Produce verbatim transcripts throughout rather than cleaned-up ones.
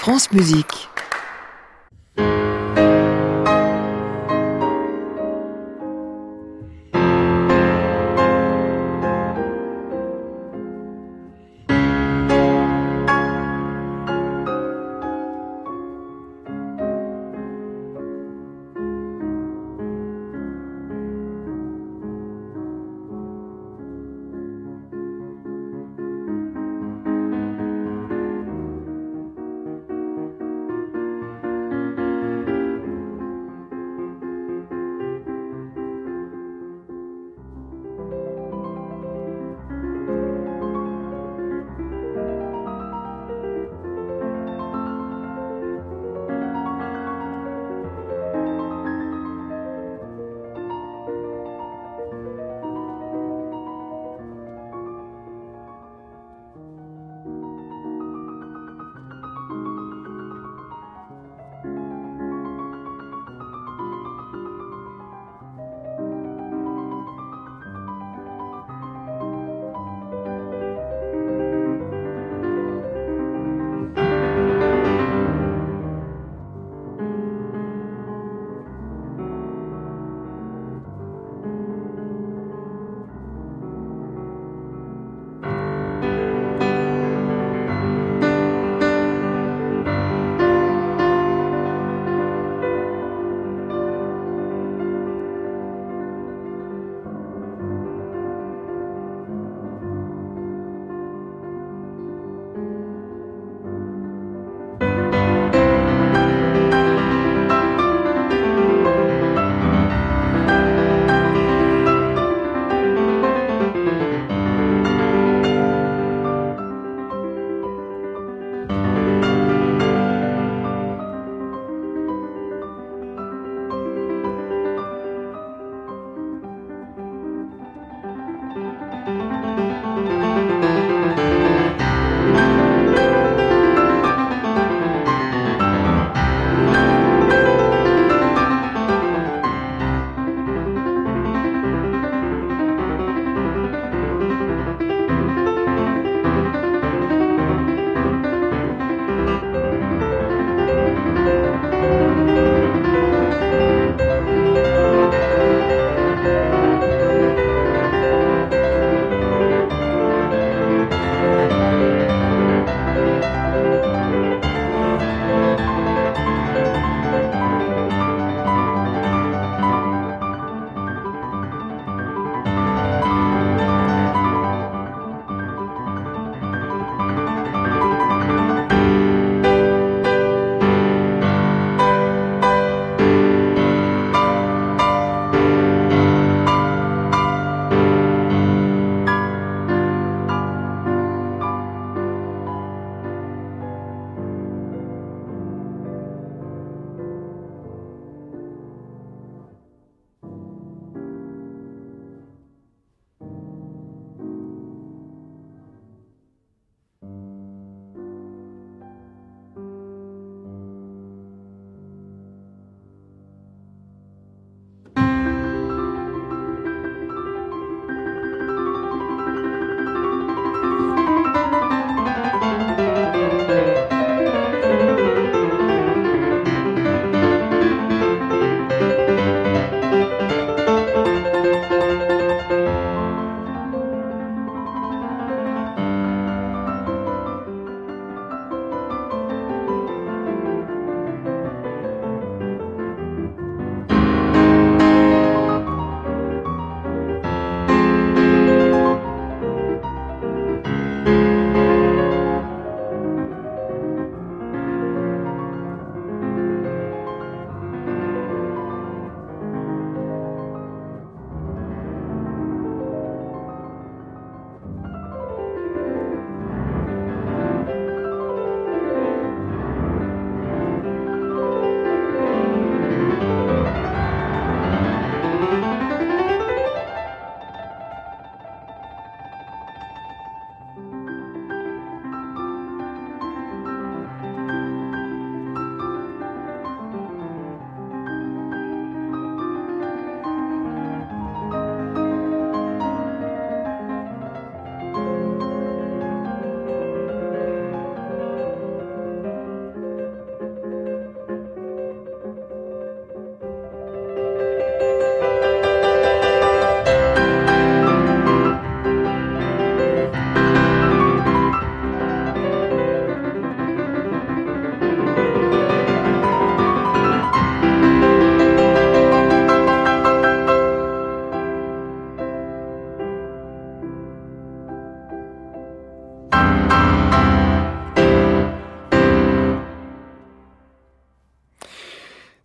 France Musique.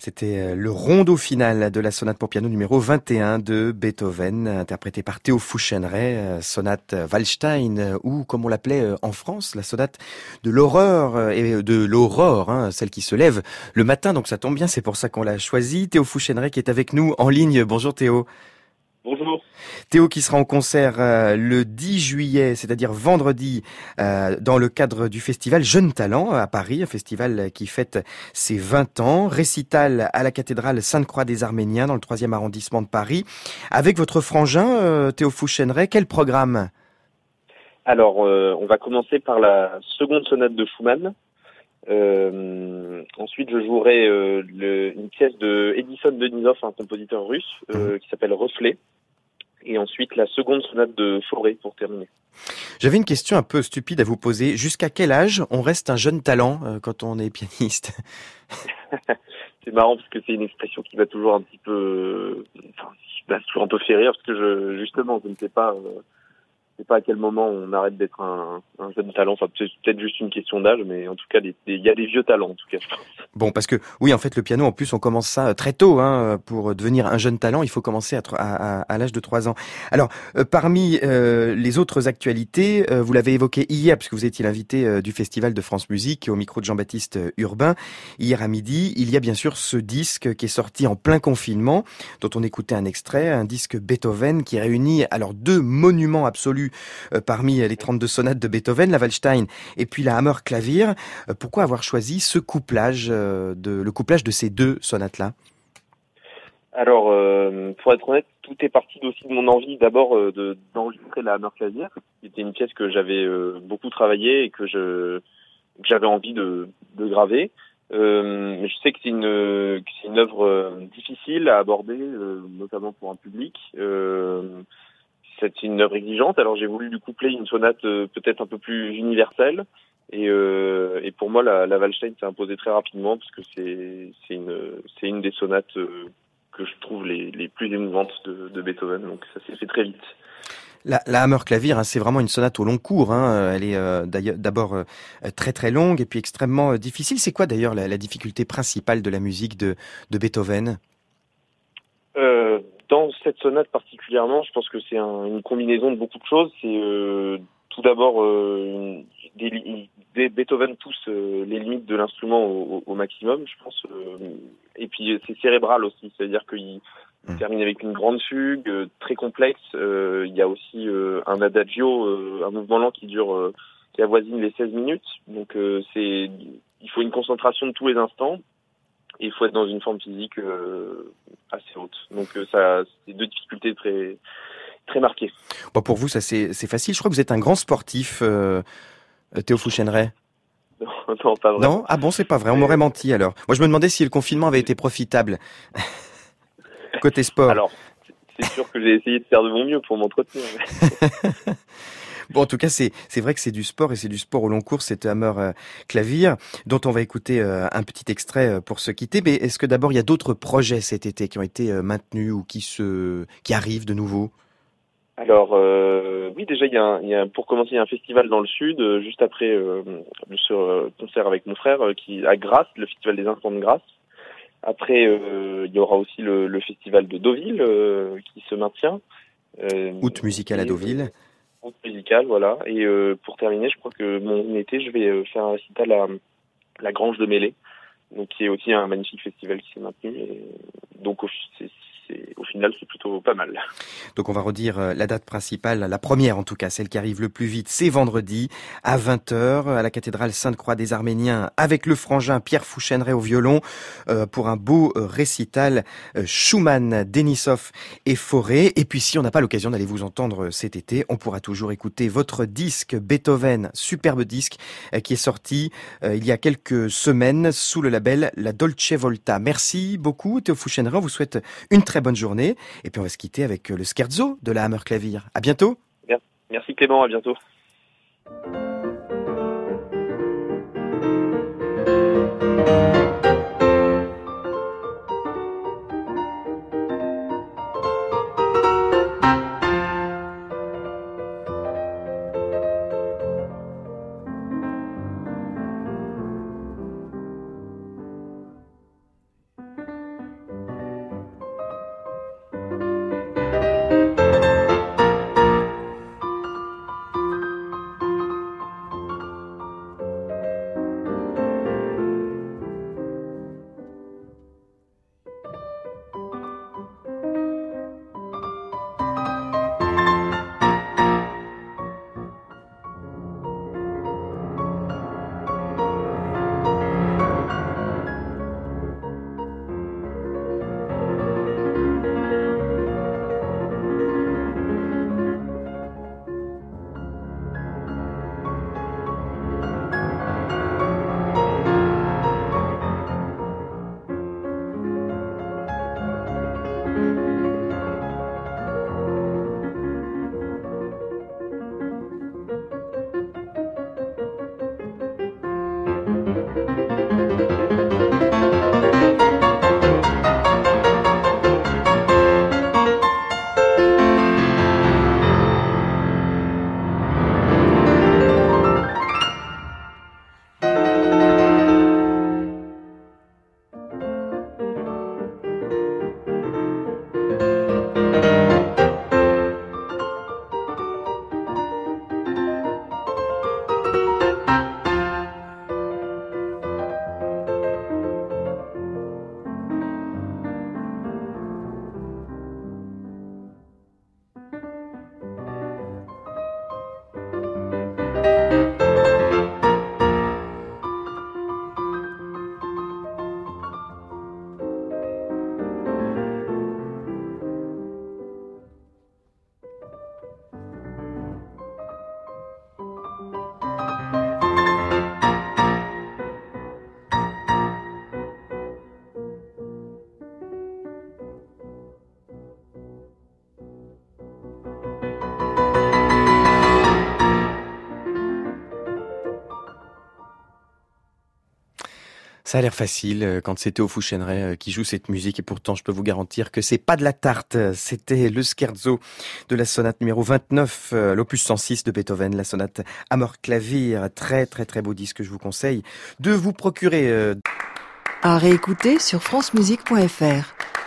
C'était le rondo final de la sonate pour piano numéro vingt et un de Beethoven, interprété par Théo Fouchenray, sonate Waldstein, ou comme on l'appelait en France, la sonate de l'horreur et de l'aurore, hein, celle qui se lève le matin, donc ça tombe bien, c'est pour ça qu'on l'a choisi. Théo Fouchenray qui est avec nous en ligne. Bonjour Théo. Bonjour. Théo qui sera en concert euh, le dix juillet, c'est-à-dire vendredi, euh, dans le cadre du festival Jeunes Talents à Paris, un festival qui fête ses vingt ans. Récital à la cathédrale Sainte-Croix des Arméniens dans le troisième arrondissement de Paris. Avec votre frangin, euh, Théo Fouchenray, quel programme ? Alors, euh, on va commencer par la seconde sonate de Schumann. Euh, ensuite, je jouerai euh, le, une pièce de Edison Denisov, un compositeur russe, euh, qui s'appelle Reflet. Et ensuite, la seconde sonate de Fauré pour terminer. J'avais une question un peu stupide à vous poser. Jusqu'à quel âge on reste un jeune talent euh, quand on est pianiste ? C'est marrant parce que c'est une expression qui va toujours un petit peu, enfin, bah, toujours un peu fait rire parce que je, justement, je ne sais pas, euh, je sais pas à quel moment on arrête d'être un, un jeune talent. Enfin, c'est peut-être juste une question d'âge, mais en tout cas, il y a des vieux talents en tout cas. Je pense. Bon, parce que oui, en fait, le piano, en plus, on commence ça très tôt. Hein, pour devenir un jeune talent, il faut commencer à, à, à, à l'âge de trois ans. Alors, euh, parmi euh, les autres actualités, euh, vous l'avez évoqué hier, puisque vous étiez l'invité euh, du Festival de France Musique au micro de Jean-Baptiste Urbain. Hier à midi, il y a bien sûr ce disque qui est sorti en plein confinement, dont on écoutait un extrait, un disque Beethoven qui réunit alors deux monuments absolus euh, parmi les trente-deux sonates de Beethoven, la Waldstein et puis la Hammer Clavier. Euh, pourquoi avoir choisi ce couplage de le couplage de ces deux sonates-là ? Alors, euh, pour être honnête, tout est parti aussi de mon envie d'abord euh, de, d'enregistrer la Hammer Clavier, qui était une pièce que j'avais euh, beaucoup travaillé et que je que j'avais envie de, de graver. Euh, mais je sais que c'est une que c'est une œuvre euh, difficile à aborder, euh, notamment pour un public. Euh, c'est une œuvre exigeante. Alors j'ai voulu lui coupler une sonate euh, peut-être un peu plus universelle. Et, euh, et pour moi, la, la Waldstein s'est imposée très rapidement parce que c'est, c'est une, c'est une des sonates euh, que je trouve les, les plus émouvantes de, de Beethoven. Donc ça s'est fait très vite. La, la Hammer Clavier, hein, c'est vraiment une sonate au long cours. Hein. Elle est euh, d'ailleurs d'abord euh, très très longue et puis extrêmement euh, difficile. C'est quoi d'ailleurs la, la difficulté principale de la musique de, de Beethoven ? Euh, dans cette sonate particulièrement, je pense que c'est un, une combinaison de beaucoup de choses. C'est euh, tout d'abord euh, une, des, des, Beethoven pousse euh, les limites de l'instrument au, au maximum, je pense. Euh, et puis c'est cérébral aussi, c'est-à-dire qu'il mmh. termine avec une grande fugue euh, très complexe. Euh, il y a aussi euh, un adagio, euh, un mouvement lent qui dure, euh, qui avoisine les seize minutes. Donc euh, c'est, il faut une concentration de tous les instants. Et il faut être dans une forme physique euh, assez haute. Donc euh, ça, c'est deux difficultés très très marquées. Bon, pour vous, ça c'est, c'est facile. Je crois que vous êtes un grand sportif, euh, Théo Fouchenray. Non, non, pas vraiment. Non ? Ah bon, c'est pas vrai. On m'aurait menti alors. Moi, je me demandais si le confinement avait été profitable. Côté sport. Alors, c'est sûr que j'ai essayé de faire de mon mieux pour m'entretenir. Mais... Bon, en tout cas, c'est c'est vrai que c'est du sport et c'est du sport au long cours, cette Hammer euh, Clavier, dont on va écouter euh, un petit extrait euh, pour se quitter. Mais est-ce que d'abord il y a d'autres projets cet été qui ont été euh, maintenus ou qui se qui arrivent de nouveau ? Alors euh, oui, déjà il y, a un, il y a pour commencer il y a un festival dans le sud euh, juste après euh, ce euh, concert avec mon frère euh, qui à Grasse, le festival des Instants de Grasse. Après euh, il y aura aussi le, le festival de Deauville euh, qui se maintient. Euh, Août musical à Deauville. Euh, musical, voilà. Et euh, pour terminer, je crois que mon été, je vais euh, faire un récital à la Grange de Mêlée, donc qui est aussi un magnifique festival qui s'est maintenu. Et donc au, c'est, c'est, au final, c'est plutôt pas mal. Donc on va redire la date principale, la première en tout cas, celle qui arrive le plus vite, c'est vendredi à vingt heures à la cathédrale Sainte-Croix des Arméniens avec le frangin Pierre Fouchenray au violon euh, pour un beau euh, récital euh, Schumann, Denisov et Fauré. Et puis si on n'a pas l'occasion d'aller vous entendre cet été, on pourra toujours écouter votre disque Beethoven, superbe disque euh, qui est sorti euh, il y a quelques semaines sous le label La Dolce Volta. Merci beaucoup Théo Fouchenray, on vous souhaite une très bonne journée et puis on va se quitter avec le scherzo de la Hammer Clavier. À bientôt. Merci Clément, à bientôt. Ça a l'air facile euh, quand c'est Théo Fouchéneret euh, qui joue cette musique et pourtant je peux vous garantir que c'est pas de la tarte. C'était le scherzo de la sonate numéro vingt-neuf, euh, l'opus cent six de Beethoven, la sonate Amor Clavier. Très très très beau disque que je vous conseille de vous procurer. Euh... À réécouter sur francemusique point f r.